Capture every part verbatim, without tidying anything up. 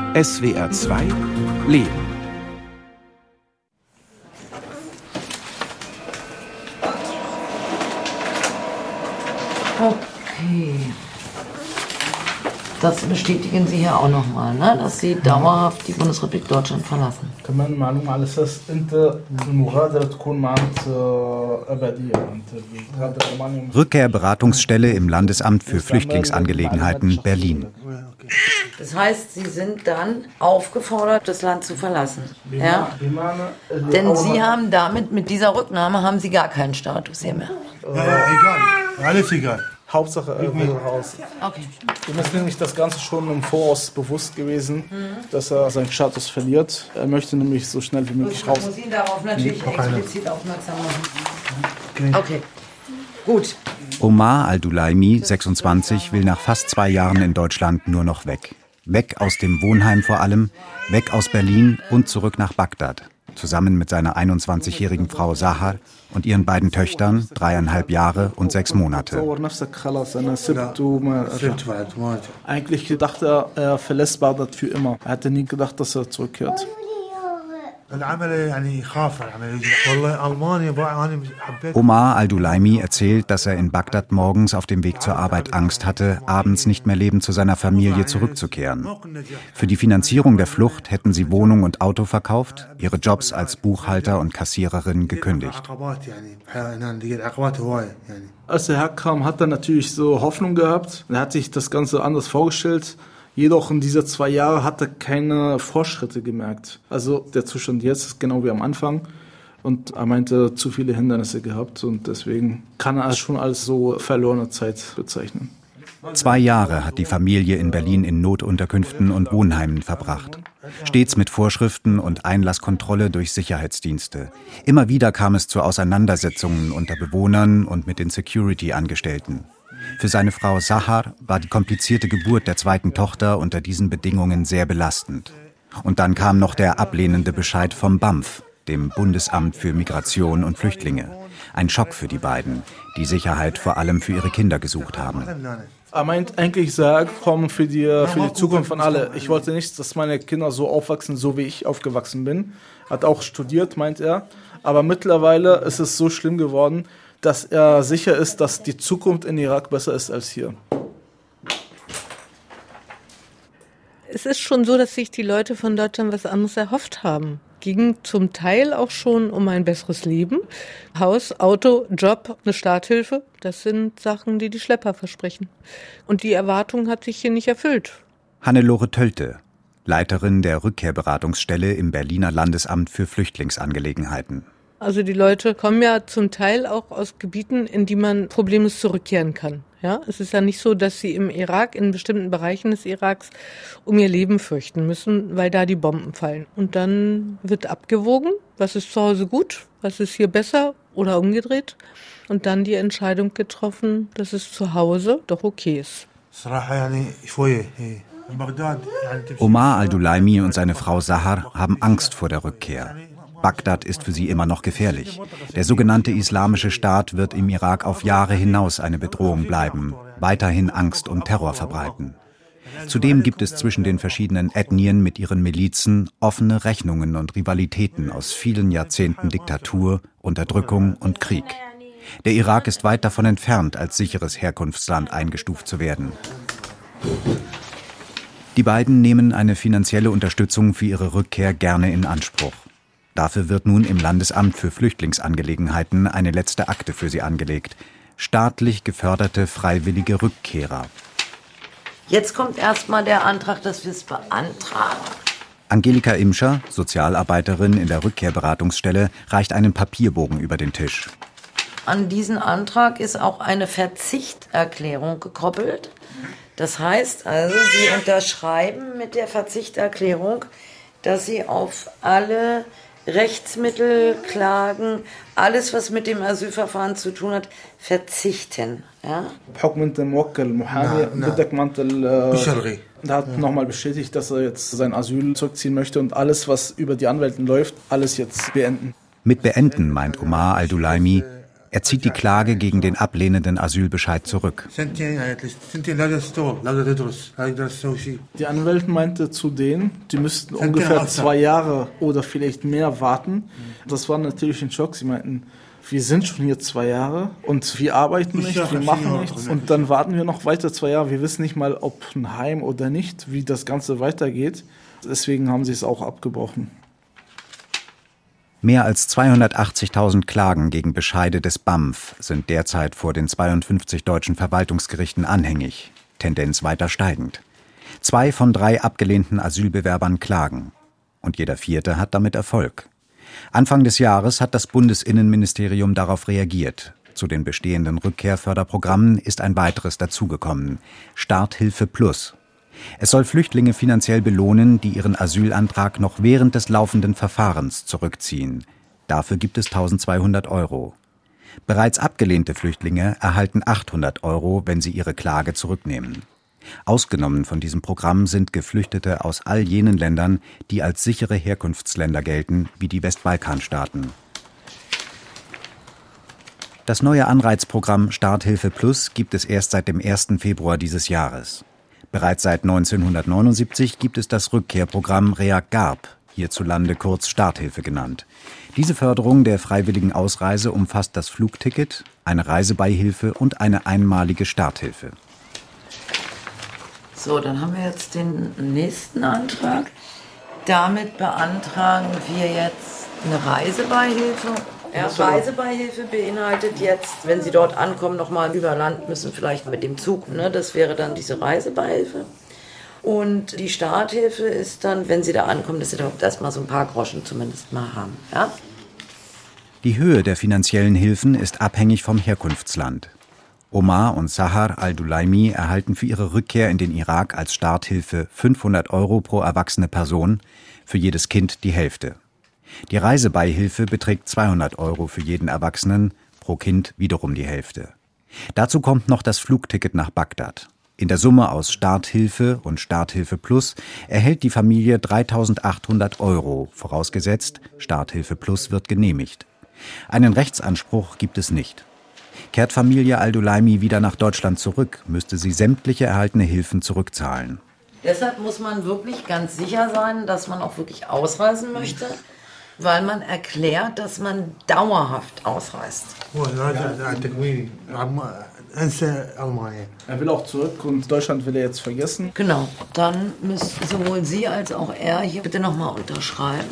S W R zwei Leben. Okay. Das bestätigen Sie hier auch nochmal, ne? Dass Sie dauerhaft die Bundesrepublik Deutschland verlassen. Rückkehrberatungsstelle im Landesamt für Flüchtlingsangelegenheiten Berlin. Das heißt, Sie sind dann aufgefordert, das Land zu verlassen. Ja? Denn Sie haben damit, mit dieser Rücknahme, haben Sie gar keinen Status hier mehr. Ja, ja, egal. Alles egal. Hauptsache er will raus. Okay. Ihm ist nämlich das Ganze schon im Voraus bewusst gewesen, mhm. dass er seinen Status verliert. Er möchte nämlich so schnell wie möglich raus. Ich muss ihn darauf natürlich mhm. explizit aufmerksam machen. Okay, gut. Omar Al-Dulaimi, sechsundzwanzig, will nach fast zwei Jahren in Deutschland nur noch weg. Weg aus dem Wohnheim vor allem, weg aus Berlin und zurück nach Bagdad. Zusammen mit seiner einundzwanzigjährigen Frau Sahar und ihren beiden Töchtern, dreieinhalb Jahre und sechs Monate. Eigentlich dachte er, er verlässt Bagdad für immer. Er hatte nie gedacht, dass er zurückkehrt. Omar Al-Dulaimi erzählt, dass er in Bagdad morgens auf dem Weg zur Arbeit Angst hatte, abends nicht mehr lebend zu seiner Familie zurückzukehren. Für die Finanzierung der Flucht hätten sie Wohnung und Auto verkauft, ihre Jobs als Buchhalter und Kassiererin gekündigt. Als er herkam, hat er natürlich so Hoffnung gehabt. Er hat sich das Ganze anders vorgestellt. Jedoch in dieser zwei Jahre hat er keine Fortschritte gemerkt. Also der Zustand jetzt ist genau wie am Anfang. Und er meinte, zu viele Hindernisse gehabt. Und deswegen kann er es schon als so verlorene Zeit bezeichnen. Zwei Jahre hat die Familie in Berlin in Notunterkünften und Wohnheimen verbracht. Stets mit Vorschriften und Einlasskontrolle durch Sicherheitsdienste. Immer wieder kam es zu Auseinandersetzungen unter Bewohnern und mit den Security-Angestellten. Für seine Frau Sahar war die komplizierte Geburt der zweiten Tochter unter diesen Bedingungen sehr belastend. Und dann kam noch der ablehnende Bescheid vom B A M F, dem Bundesamt für Migration und Flüchtlinge. Ein Schock für die beiden, die Sicherheit vor allem für ihre Kinder gesucht haben. Er meint eigentlich, sagt, komm für die, für die Zukunft von alle. Ich wollte nicht, dass meine Kinder so aufwachsen, so wie ich aufgewachsen bin. Hat auch studiert, meint er. Aber mittlerweile ist es so schlimm geworden, dass er sicher ist, dass die Zukunft in Irak besser ist als hier. Es ist schon so, dass sich die Leute von Deutschland was anderes erhofft haben. Ging zum Teil auch schon um ein besseres Leben. Haus, Auto, Job, eine Starthilfe, das sind Sachen, die die Schlepper versprechen. Und die Erwartung hat sich hier nicht erfüllt. Hannelore Tölte, Leiterin der Rückkehrberatungsstelle im Berliner Landesamt für Flüchtlingsangelegenheiten. Also die Leute kommen ja zum Teil auch aus Gebieten, in die man problemlos zurückkehren kann. Ja, es ist ja nicht so, dass sie im Irak, in bestimmten Bereichen des Iraks, um ihr Leben fürchten müssen, weil da die Bomben fallen. Und dann wird abgewogen, was ist zu Hause gut, was ist hier besser oder umgedreht. Und dann die Entscheidung getroffen, dass es zu Hause doch okay ist. Omar Al-Dulaimi und seine Frau Sahar haben Angst vor der Rückkehr. Bagdad ist für sie immer noch gefährlich. Der sogenannte Islamische Staat wird im Irak auf Jahre hinaus eine Bedrohung bleiben, weiterhin Angst und Terror verbreiten. Zudem gibt es zwischen den verschiedenen Ethnien mit ihren Milizen offene Rechnungen und Rivalitäten aus vielen Jahrzehnten Diktatur, Unterdrückung und Krieg. Der Irak ist weit davon entfernt, als sicheres Herkunftsland eingestuft zu werden. Die beiden nehmen eine finanzielle Unterstützung für ihre Rückkehr gerne in Anspruch. Dafür wird nun im Landesamt für Flüchtlingsangelegenheiten eine letzte Akte für sie angelegt. Staatlich geförderte freiwillige Rückkehrer. Jetzt kommt erstmal der Antrag, dass wir es beantragen. Angelika Imscher, Sozialarbeiterin in der Rückkehrberatungsstelle, reicht einen Papierbogen über den Tisch. An diesen Antrag ist auch eine Verzichterklärung gekoppelt. Das heißt also, Sie unterschreiben mit der Verzichterklärung, dass Sie auf alle Rechtsmittel, Klagen, alles, was mit dem Asylverfahren zu tun hat, verzichten. Ja? Er hat nochmal bestätigt, dass er jetzt sein Asyl zurückziehen möchte und alles, was über die Anwältin läuft, alles jetzt beenden. Mit beenden meint Omar Al-Dulaimi, Er zieht die Klage gegen den ablehnenden Asylbescheid zurück. Die Anwältin meinte zu denen, die müssten ungefähr zwei Jahre oder vielleicht mehr warten. Das war natürlich ein Schock. Sie meinten, wir sind schon hier zwei Jahre und wir arbeiten nicht, wir machen nichts. Und dann warten wir noch weiter zwei Jahre. Wir wissen nicht mal, ob ein Heim oder nicht, wie das Ganze weitergeht. Deswegen haben sie es auch abgebrochen. Mehr als zweihundertachtzigtausend Klagen gegen Bescheide des B A M F sind derzeit vor den zweiundfünfzig deutschen Verwaltungsgerichten anhängig, Tendenz weiter steigend. Zwei von drei abgelehnten Asylbewerbern klagen. Und jeder vierte hat damit Erfolg. Anfang des Jahres hat das Bundesinnenministerium darauf reagiert. Zu den bestehenden Rückkehrförderprogrammen ist ein weiteres dazugekommen: Starthilfe Plus. Es soll Flüchtlinge finanziell belohnen, die ihren Asylantrag noch während des laufenden Verfahrens zurückziehen. Dafür gibt es eintausendzweihundert Euro. Bereits abgelehnte Flüchtlinge erhalten achthundert Euro, wenn sie ihre Klage zurücknehmen. Ausgenommen von diesem Programm sind Geflüchtete aus all jenen Ländern, die als sichere Herkunftsländer gelten, wie die Westbalkanstaaten. Das neue Anreizprogramm Starthilfe Plus gibt es erst seit dem ersten Februar dieses Jahres. Bereits seit neunzehnhundertneunundsiebzig gibt es das Rückkehrprogramm REAG-Garb, hierzulande kurz Starthilfe genannt. Diese Förderung der freiwilligen Ausreise umfasst das Flugticket, eine Reisebeihilfe und eine einmalige Starthilfe. So, dann haben wir jetzt den nächsten Antrag. Damit beantragen wir jetzt eine Reisebeihilfe. Ja, Reisebeihilfe beinhaltet jetzt, wenn Sie dort ankommen, nochmal über Land müssen, vielleicht mit dem Zug. Ne? Das wäre dann diese Reisebeihilfe. Und die Starthilfe ist dann, wenn Sie da ankommen, dass Sie da erstmal so ein paar Groschen zumindest mal haben. Ja? Die Höhe der finanziellen Hilfen ist abhängig vom Herkunftsland. Omar und Sahar al-Dulaimi erhalten für ihre Rückkehr in den Irak als Starthilfe fünfhundert Euro pro erwachsene Person, für jedes Kind die Hälfte. Die Reisebeihilfe beträgt zweihundert Euro für jeden Erwachsenen, pro Kind wiederum die Hälfte. Dazu kommt noch das Flugticket nach Bagdad. In der Summe aus Starthilfe und Starthilfe Plus erhält die Familie dreitausendachthundert Euro, vorausgesetzt, Starthilfe Plus wird genehmigt. Einen Rechtsanspruch gibt es nicht. Kehrt Familie al-Dulaimi wieder nach Deutschland zurück, müsste sie sämtliche erhaltene Hilfen zurückzahlen. Deshalb muss man wirklich ganz sicher sein, dass man auch wirklich ausreisen möchte, weil man erklärt, dass man dauerhaft ausreist. Er will auch zurück und Deutschland will er jetzt vergessen. Genau, dann müssen sowohl Sie als auch er hier bitte nochmal unterschreiben.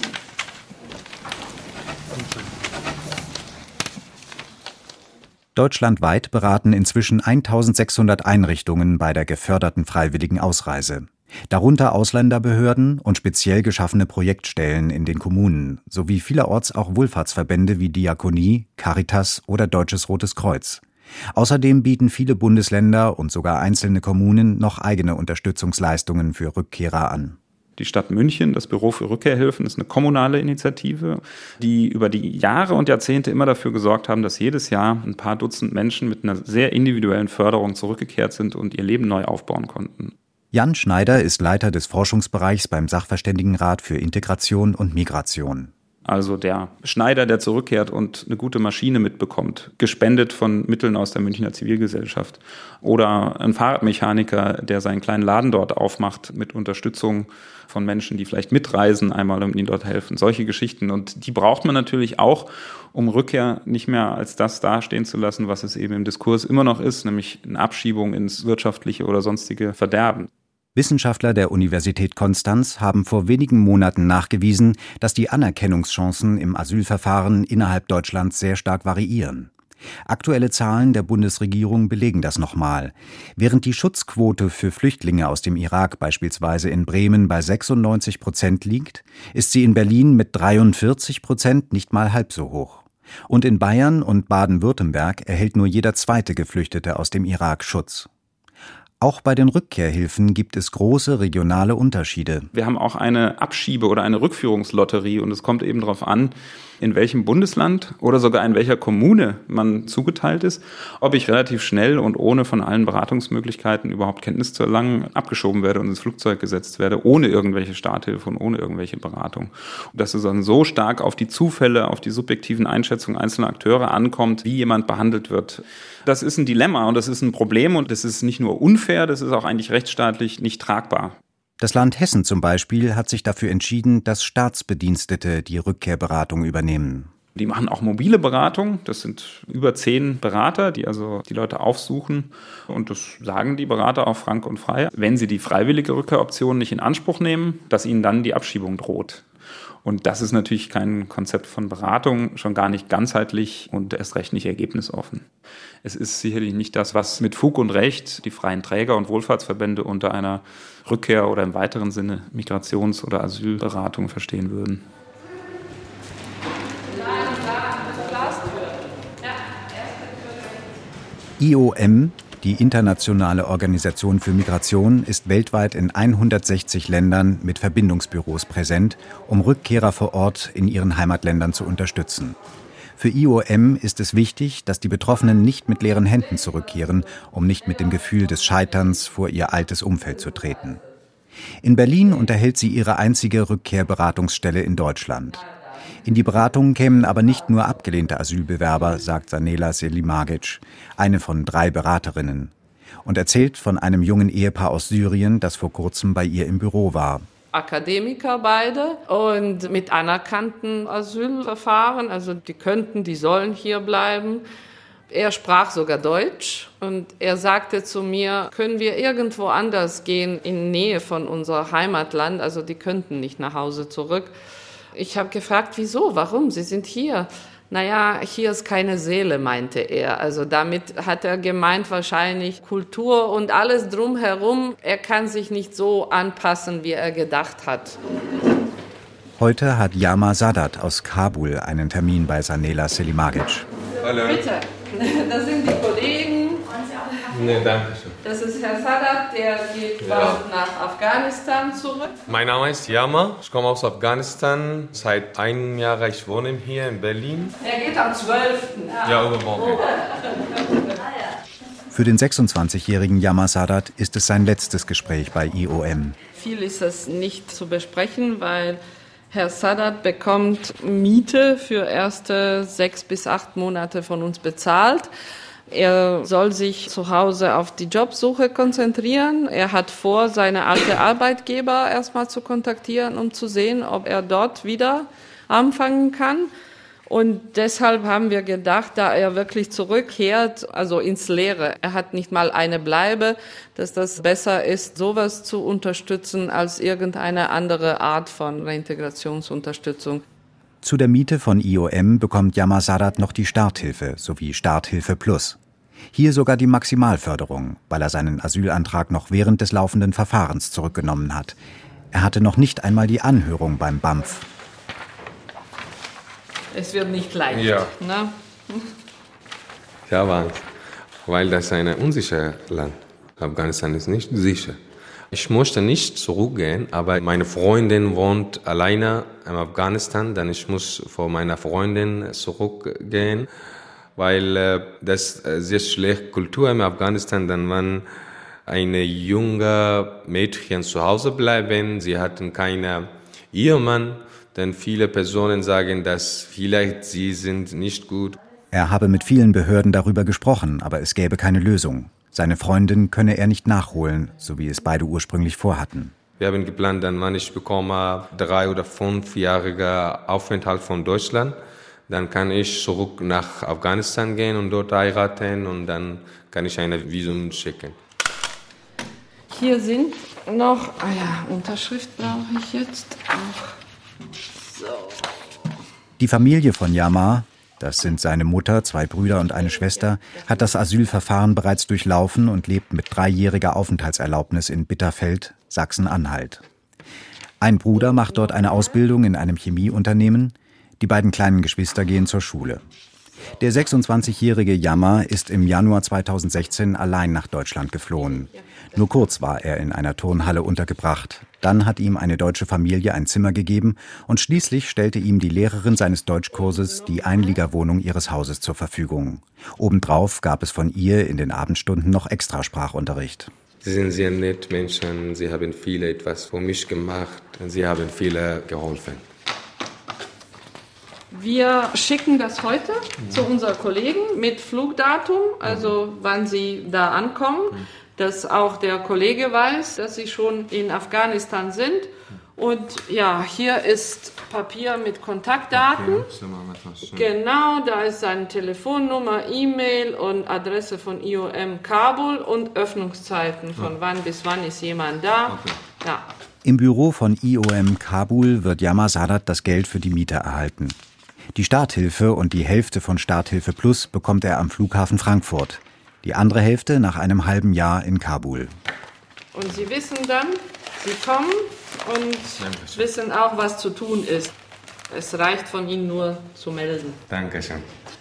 Deutschlandweit beraten inzwischen eintausendsechshundert Einrichtungen bei der geförderten freiwilligen Ausreise. Darunter Ausländerbehörden und speziell geschaffene Projektstellen in den Kommunen, sowie vielerorts auch Wohlfahrtsverbände wie Diakonie, Caritas oder Deutsches Rotes Kreuz. Außerdem bieten viele Bundesländer und sogar einzelne Kommunen noch eigene Unterstützungsleistungen für Rückkehrer an. Die Stadt München, das Büro für Rückkehrhilfen, ist eine kommunale Initiative, die über die Jahre und Jahrzehnte immer dafür gesorgt haben, dass jedes Jahr ein paar Dutzend Menschen mit einer sehr individuellen Förderung zurückgekehrt sind und ihr Leben neu aufbauen konnten. Jan Schneider ist Leiter des Forschungsbereichs beim Sachverständigenrat für Integration und Migration. Also der Schneider, der zurückkehrt und eine gute Maschine mitbekommt, gespendet von Mitteln aus der Münchner Zivilgesellschaft. Oder ein Fahrradmechaniker, der seinen kleinen Laden dort aufmacht mit Unterstützung von Menschen, die vielleicht mitreisen, einmal und ihnen dort helfen. Solche Geschichten. Und die braucht man natürlich auch, um Rückkehr nicht mehr als das dastehen zu lassen, was es eben im Diskurs immer noch ist, nämlich eine Abschiebung ins wirtschaftliche oder sonstige Verderben. Wissenschaftler der Universität Konstanz haben vor wenigen Monaten nachgewiesen, dass die Anerkennungschancen im Asylverfahren innerhalb Deutschlands sehr stark variieren. Aktuelle Zahlen der Bundesregierung belegen das nochmal. Während die Schutzquote für Flüchtlinge aus dem Irak beispielsweise in Bremen bei sechsundneunzig Prozent liegt, ist sie in Berlin mit dreiundvierzig Prozent nicht mal halb so hoch. Und in Bayern und Baden-Württemberg erhält nur jeder zweite Geflüchtete aus dem Irak Schutz. Auch bei den Rückkehrhilfen gibt es große regionale Unterschiede. Wir haben auch eine Abschiebe- oder eine Rückführungslotterie und es kommt eben darauf an, in welchem Bundesland oder sogar in welcher Kommune man zugeteilt ist, ob ich relativ schnell und ohne von allen Beratungsmöglichkeiten überhaupt Kenntnis zu erlangen, abgeschoben werde und ins Flugzeug gesetzt werde, ohne irgendwelche Starthilfe und ohne irgendwelche Beratung. Und dass es dann so stark auf die Zufälle, auf die subjektiven Einschätzungen einzelner Akteure ankommt, wie jemand behandelt wird. Das ist ein Dilemma und das ist ein Problem und das ist nicht nur unfair, das ist auch eigentlich rechtsstaatlich nicht tragbar. Das Land Hessen zum Beispiel hat sich dafür entschieden, dass Staatsbedienstete die Rückkehrberatung übernehmen. Die machen auch mobile Beratung. Das sind über zehn Berater, die also die Leute aufsuchen. Und das sagen die Berater auch frank und frei. Wenn sie die freiwillige Rückkehroption nicht in Anspruch nehmen, dass ihnen dann die Abschiebung droht. Und das ist natürlich kein Konzept von Beratung, schon gar nicht ganzheitlich und erst recht nicht ergebnisoffen. Es ist sicherlich nicht das, was mit Fug und Recht die freien Träger und Wohlfahrtsverbände unter einer Rückkehr oder im weiteren Sinne Migrations- oder Asylberatung verstehen würden. I O M, die Internationale Organisation für Migration, ist weltweit in hundertsechzig Ländern mit Verbindungsbüros präsent, um Rückkehrer vor Ort in ihren Heimatländern zu unterstützen. Für I O M ist es wichtig, dass die Betroffenen nicht mit leeren Händen zurückkehren, um nicht mit dem Gefühl des Scheiterns vor ihr altes Umfeld zu treten. In Berlin unterhält sie ihre einzige Rückkehrberatungsstelle in Deutschland. In die Beratung kämen aber nicht nur abgelehnte Asylbewerber, sagt Sanela Selimagic, eine von drei Beraterinnen, und erzählt von einem jungen Ehepaar aus Syrien, das vor kurzem bei ihr im Büro war. Akademiker beide und mit anerkannten Asylverfahren, also die könnten, die sollen hier bleiben. Er sprach sogar Deutsch und er sagte zu mir, können wir irgendwo anders gehen in Nähe von unserem Heimatland, also die könnten nicht nach Hause zurück. Ich habe gefragt, wieso, warum, Sie sind hier. Naja, hier ist keine Seele, meinte er. Also damit hat er gemeint wahrscheinlich Kultur und alles drumherum. Er kann sich nicht so anpassen, wie er gedacht hat. Heute hat Yama Sadat aus Kabul einen Termin bei Sanela Selimagic. Hallo. Bitte, das sind die Kollegen. Nee, danke schön. Das ist Herr Sadat, der geht ja. nach Afghanistan zurück. Mein Name ist Yama, ich komme aus Afghanistan. Seit einem Jahr ich wohne hier in Berlin. Er geht am zwölften Ja, ja übermorgen. Für den sechsundzwanzigjährigen Yama Sadat ist es sein letztes Gespräch bei I O M. Viel ist es nicht zu besprechen, weil Herr Sadat bekommt Miete für erste sechs bis acht Monate von uns bezahlt. Er soll sich zu Hause auf die Jobsuche konzentrieren. Er hat vor, seine alte Arbeitgeber erstmal zu kontaktieren, um zu sehen, ob er dort wieder anfangen kann. Und deshalb haben wir gedacht, da er wirklich zurückkehrt, also ins Leere, er hat nicht mal eine Bleibe, dass das besser ist, sowas zu unterstützen als irgendeine andere Art von Reintegrationsunterstützung. Zu der Miete von I O M bekommt Yama Sadat noch die Starthilfe sowie Starthilfe Plus. Hier sogar die Maximalförderung, weil er seinen Asylantrag noch während des laufenden Verfahrens zurückgenommen hat. Er hatte noch nicht einmal die Anhörung beim B A M F. Es wird nicht leicht, ja. ne? Ja, aber weil das ein unsicheres Land. Afghanistan ist nicht sicher. Ich möchte nicht zurückgehen, aber meine Freundin wohnt alleine in Afghanistan, dann ich muss vor meiner Freundin zurückgehen, weil äh, das äh, sehr schlechte Kultur in Afghanistan, dann wenn eine junge Mädchen zu Hause bleiben, sie hatten keinen Ehemann, denn viele Personen sagen, dass vielleicht sie sind nicht gut. Er habe mit vielen Behörden darüber gesprochen, aber es gäbe keine Lösung. Seine Freundin könne er nicht nachholen, so wie es beide ursprünglich vorhatten. Wir haben geplant, dann, wenn ich bekomme drei- oder fünfjähriger Aufenthalt von Deutschland, dann kann ich zurück nach Afghanistan gehen und dort heiraten und dann kann ich ein Visum schicken. Hier sind noch, ah ja, Unterschrift brauche ich jetzt auch. So. Die Familie von Yama, das sind seine Mutter, zwei Brüder und eine Schwester, hat das Asylverfahren bereits durchlaufen und lebt mit dreijähriger Aufenthaltserlaubnis in Bitterfeld, Sachsen-Anhalt. Ein Bruder macht dort eine Ausbildung in einem Chemieunternehmen, die beiden kleinen Geschwister gehen zur Schule. Der sechsundzwanzigjährige Yama ist im Januar zweitausendsechzehn allein nach Deutschland geflohen. Nur kurz war er in einer Turnhalle untergebracht. Dann hat ihm eine deutsche Familie ein Zimmer gegeben und schließlich stellte ihm die Lehrerin seines Deutschkurses die Einliegerwohnung ihres Hauses zur Verfügung. Obendrauf gab es von ihr in den Abendstunden noch extra Sprachunterricht. Sie sind sehr nett Menschen, sie haben viele etwas für mich gemacht und sie haben viele geholfen. Wir schicken das heute mhm. zu unseren Kollegen mit Flugdatum, also mhm. wann sie da ankommen, mhm. dass auch der Kollege weiß, dass sie schon in Afghanistan sind. Und ja, hier ist Papier mit Kontaktdaten. Okay. Genau, da ist seine Telefonnummer, E-Mail und Adresse von I O M Kabul und Öffnungszeiten, von ja. wann bis wann ist jemand da. Okay. Ja. Im Büro von I O M Kabul wird Yama Sadat das Geld für die Miete erhalten. Die Starthilfe und die Hälfte von Starthilfe Plus bekommt er am Flughafen Frankfurt. Die andere Hälfte nach einem halben Jahr in Kabul. Und Sie wissen dann, Sie kommen und Dankeschön. Wissen auch, was zu tun ist. Es reicht von Ihnen nur zu melden. Dankeschön.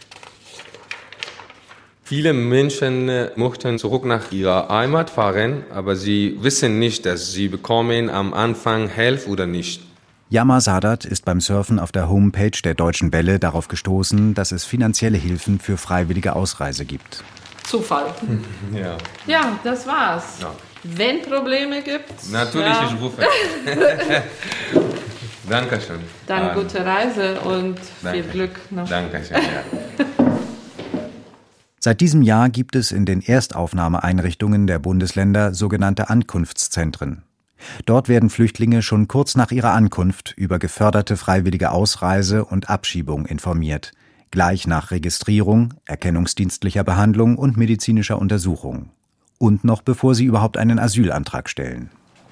Viele Menschen möchten zurück nach ihrer Heimat fahren, aber sie wissen nicht, dass sie bekommen am Anfang Hilfe oder nicht. Yama Sadat ist beim Surfen auf der Homepage der Deutschen Welle darauf gestoßen, dass es finanzielle Hilfen für freiwillige Ausreise gibt. Zufall. Ja, ja das war's. Ja. Wenn Probleme gibt... Natürlich, ja. ich rufe. Dankeschön. Dann gute Reise und Danke. Viel Glück noch. Dankeschön, ja. Seit diesem Jahr gibt es in den Erstaufnahmeeinrichtungen der Bundesländer sogenannte Ankunftszentren. Dort werden Flüchtlinge schon kurz nach ihrer Ankunft über geförderte freiwillige Ausreise und Abschiebung informiert. Gleich nach Registrierung, erkennungsdienstlicher Behandlung und medizinischer Untersuchung. Und noch bevor sie überhaupt einen Asylantrag stellen.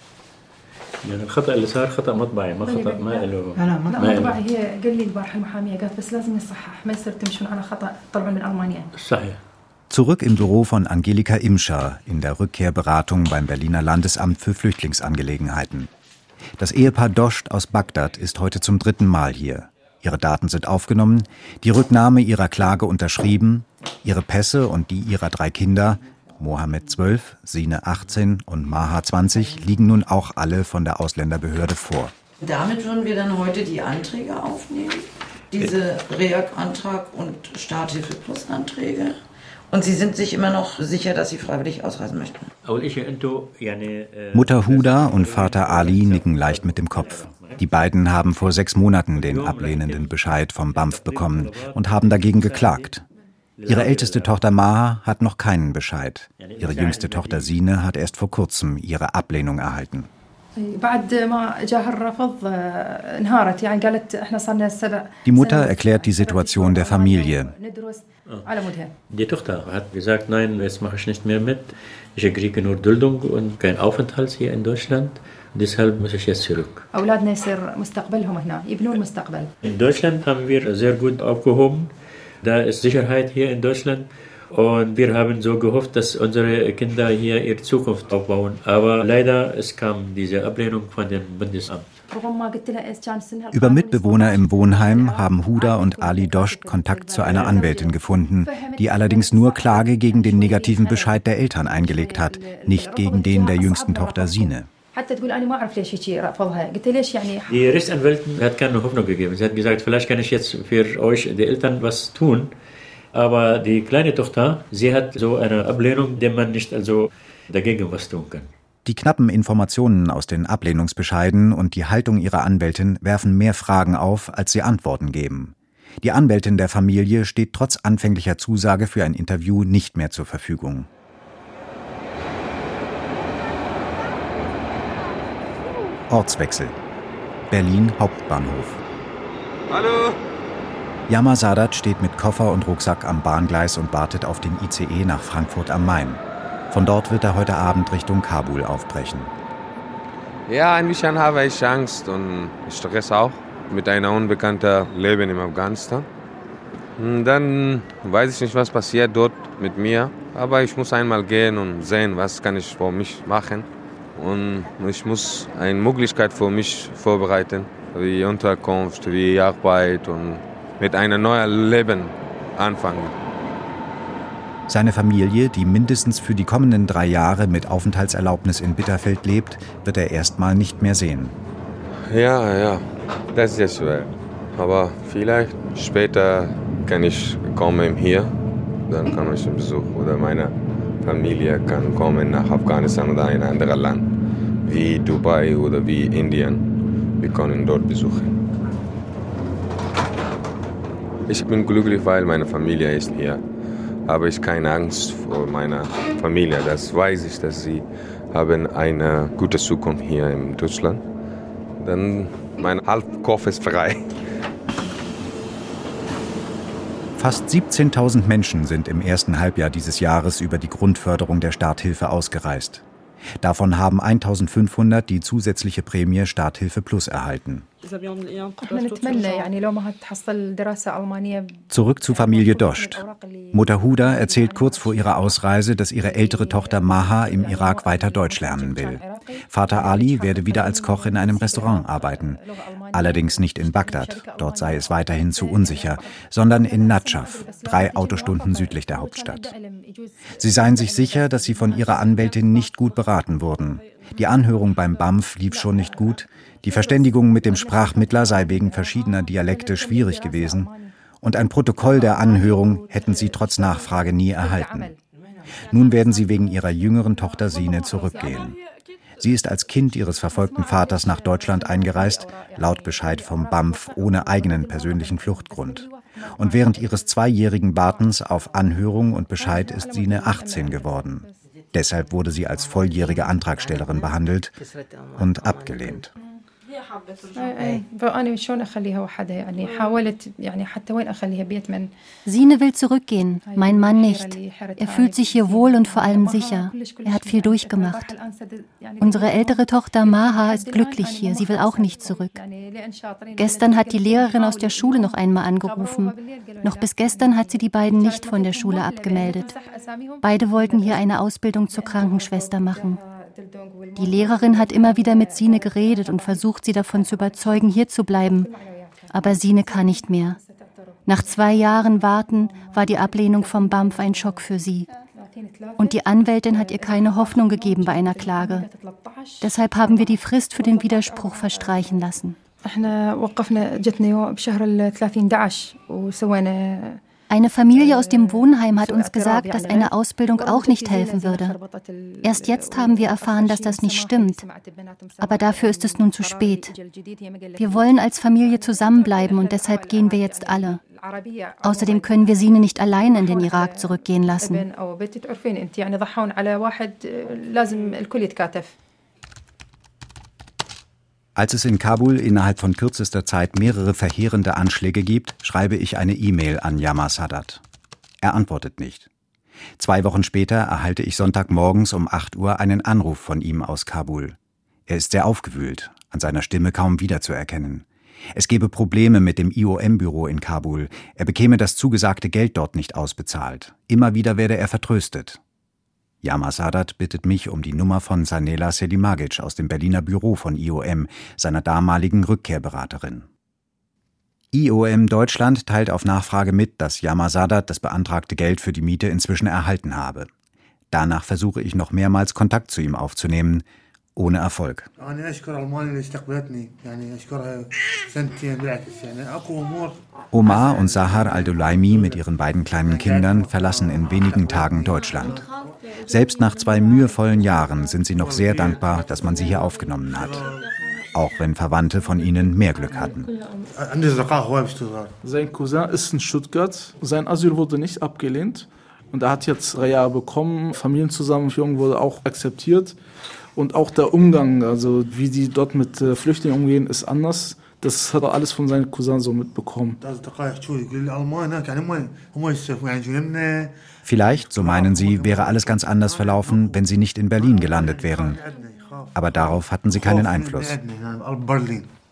Zurück im Büro von Angelika Imscher in der Rückkehrberatung beim Berliner Landesamt für Flüchtlingsangelegenheiten. Das Ehepaar Dost aus Bagdad ist heute zum dritten Mal hier. Ihre Daten sind aufgenommen, die Rücknahme ihrer Klage unterschrieben, ihre Pässe und die ihrer drei Kinder, Mohammed zwölf, Sine achtzehn und Maha zwanzig, liegen nun auch alle von der Ausländerbehörde vor. Damit würden wir dann heute die Anträge aufnehmen, diese Reak-Antrag und Starthilfe-Plus-Anträge. Und Sie sind sich immer noch sicher, dass Sie freiwillig ausreisen möchten? Mutter Huda und Vater Ali nicken leicht mit dem Kopf. Die beiden haben vor sechs Monaten den ablehnenden Bescheid vom B A M F bekommen und haben dagegen geklagt. Ihre älteste Tochter Maha hat noch keinen Bescheid. Ihre jüngste Tochter Sine hat erst vor kurzem ihre Ablehnung erhalten. Die Mutter erklärt die Situation der Familie. Die Tochter hat gesagt, nein, das mache ich nicht mehr mit. Ich kriege nur Duldung und keinen Aufenthalt hier in Deutschland. Deshalb muss ich jetzt zurück. In Deutschland haben wir sehr gut aufgehoben. Da ist Sicherheit hier in Deutschland. Und wir haben so gehofft, dass unsere Kinder hier ihre Zukunft aufbauen. Aber leider, es kam diese Ablehnung von dem Bundesamt. Über Mitbewohner im Wohnheim haben Huda und Ali Dost Kontakt zu einer Anwältin gefunden, die allerdings nur Klage gegen den negativen Bescheid der Eltern eingelegt hat, nicht gegen den der jüngsten Tochter Sine. Die Rechtsanwältin hat keine Hoffnung gegeben. Sie hat gesagt, vielleicht kann ich jetzt für euch, die Eltern, was tun. Aber die kleine Tochter, sie hat so eine Ablehnung, der man nicht also dagegen was tun kann. Die knappen Informationen aus den Ablehnungsbescheiden und die Haltung ihrer Anwältin werfen mehr Fragen auf, als sie Antworten geben. Die Anwältin der Familie steht trotz anfänglicher Zusage für ein Interview nicht mehr zur Verfügung. Ortswechsel. Berlin Hauptbahnhof. Hallo! Yama Sadat steht mit Koffer und Rucksack am Bahngleis und wartet auf den I C E nach Frankfurt am Main. Von dort wird er heute Abend Richtung Kabul aufbrechen. Ja, ein bisschen habe ich Angst und Stress auch mit einem unbekannten Leben in Afghanistan. Und dann weiß ich nicht, was passiert dort mit mir. Aber ich muss einmal gehen und sehen, was kann ich für mich machen. Und ich muss eine Möglichkeit für mich vorbereiten, wie Unterkunft, wie Arbeit und mit einem neuen Leben anfangen. Seine Familie, die mindestens für die kommenden drei Jahre mit Aufenthaltserlaubnis in Bitterfeld lebt, wird er erstmal nicht mehr sehen. Ja, ja, das ist sehr schwer. Aber vielleicht später kann ich kommen hier, dann kann ich einen Besuch oder meine Familie kann kommen nach Afghanistan oder ein anderes Land, wie Dubai oder wie Indien. Wir können dort besuchen. Ich bin glücklich, weil meine Familie ist hier. Habe ich keine Angst vor meiner Familie. Das weiß ich, dass sie haben eine gute Zukunft hier in Deutschland. Dann mein Halbkopf ist frei. Fast siebzehntausend Menschen sind im ersten Halbjahr dieses Jahres über die Grundförderung der Starthilfe ausgereist. Davon haben eintausendfünfhundert die zusätzliche Prämie Starthilfe Plus erhalten. Zurück zu Familie Dost. Mutter Huda erzählt kurz vor ihrer Ausreise, dass ihre ältere Tochter Maha im Irak weiter Deutsch lernen will. Vater Ali werde wieder als Koch in einem Restaurant arbeiten. Allerdings nicht in Bagdad, dort sei es weiterhin zu unsicher, sondern in Nadschaf, drei Autostunden südlich der Hauptstadt. Sie seien sich sicher, dass sie von ihrer Anwältin nicht gut beraten wurden. Die Anhörung beim B A M F lief schon nicht gut, die Verständigung mit dem Sprachmittler sei wegen verschiedener Dialekte schwierig gewesen und ein Protokoll der Anhörung hätten sie trotz Nachfrage nie erhalten. Nun werden sie wegen ihrer jüngeren Tochter Sine zurückgehen. Sie ist als Kind ihres verfolgten Vaters nach Deutschland eingereist, laut Bescheid vom B A M F ohne eigenen persönlichen Fluchtgrund. Und während ihres zweijährigen Wartens auf Anhörung und Bescheid ist Sine achtzehn geworden. Deshalb wurde sie als volljährige Antragstellerin behandelt und abgelehnt. Sine will zurückgehen, mein Mann nicht. Er fühlt sich hier wohl und vor allem sicher. Er hat viel durchgemacht. Unsere ältere Tochter Maha ist glücklich hier, sie will auch nicht zurück. Gestern hat die Lehrerin aus der Schule noch einmal angerufen. Noch bis gestern hat sie die beiden nicht von der Schule abgemeldet. Beide wollten hier eine Ausbildung zur Krankenschwester machen. Die Lehrerin hat immer wieder mit Sine geredet und versucht, sie davon zu überzeugen, hier zu bleiben. Aber Sine kann nicht mehr. Nach zwei Jahren Warten war die Ablehnung vom B A M F ein Schock für sie. Und die Anwältin hat ihr keine Hoffnung gegeben bei einer Klage. Deshalb haben wir die Frist für den Widerspruch verstreichen lassen. Eine Familie aus dem Wohnheim hat uns gesagt, dass eine Ausbildung auch nicht helfen würde. Erst jetzt haben wir erfahren, dass das nicht stimmt. Aber dafür ist es nun zu spät. Wir wollen als Familie zusammenbleiben und deshalb gehen wir jetzt alle. Außerdem können wir Sine nicht allein in den Irak zurückgehen lassen. Als es in Kabul innerhalb von kürzester Zeit mehrere verheerende Anschläge gibt, schreibe ich eine E-Mail an Yama Sadat. Er antwortet nicht. Zwei Wochen später erhalte ich Sonntagmorgens um acht Uhr einen Anruf von ihm aus Kabul. Er ist sehr aufgewühlt, an seiner Stimme kaum wiederzuerkennen. Es gebe Probleme mit dem I O M-Büro in Kabul. Er bekäme das zugesagte Geld dort nicht ausbezahlt. Immer wieder werde er vertröstet. Yama Sadat bittet mich um die Nummer von Sanela Selimagic aus dem Berliner Büro von I O M, seiner damaligen Rückkehrberaterin. I O M Deutschland teilt auf Nachfrage mit, dass Yama Sadat das beantragte Geld für die Miete inzwischen erhalten habe. Danach versuche ich noch mehrmals Kontakt zu ihm aufzunehmen, ohne Erfolg. Omar und Sahar al-Dulaimi mit ihren beiden kleinen Kindern verlassen in wenigen Tagen Deutschland. Selbst nach zwei mühevollen Jahren sind sie noch sehr dankbar, dass man sie hier aufgenommen hat. Auch wenn Verwandte von ihnen mehr Glück hatten. Sein Cousin ist in Stuttgart. Sein Asyl wurde nicht abgelehnt. Und er hat jetzt drei Jahre bekommen. Familienzusammenführung wurde auch akzeptiert. Und auch der Umgang, also wie die dort mit Flüchtlingen umgehen, ist anders. Das hat er alles von seinen Cousins so mitbekommen. Vielleicht, so meinen sie, wäre alles ganz anders verlaufen, wenn sie nicht in Berlin gelandet wären. Aber darauf hatten sie keinen Einfluss.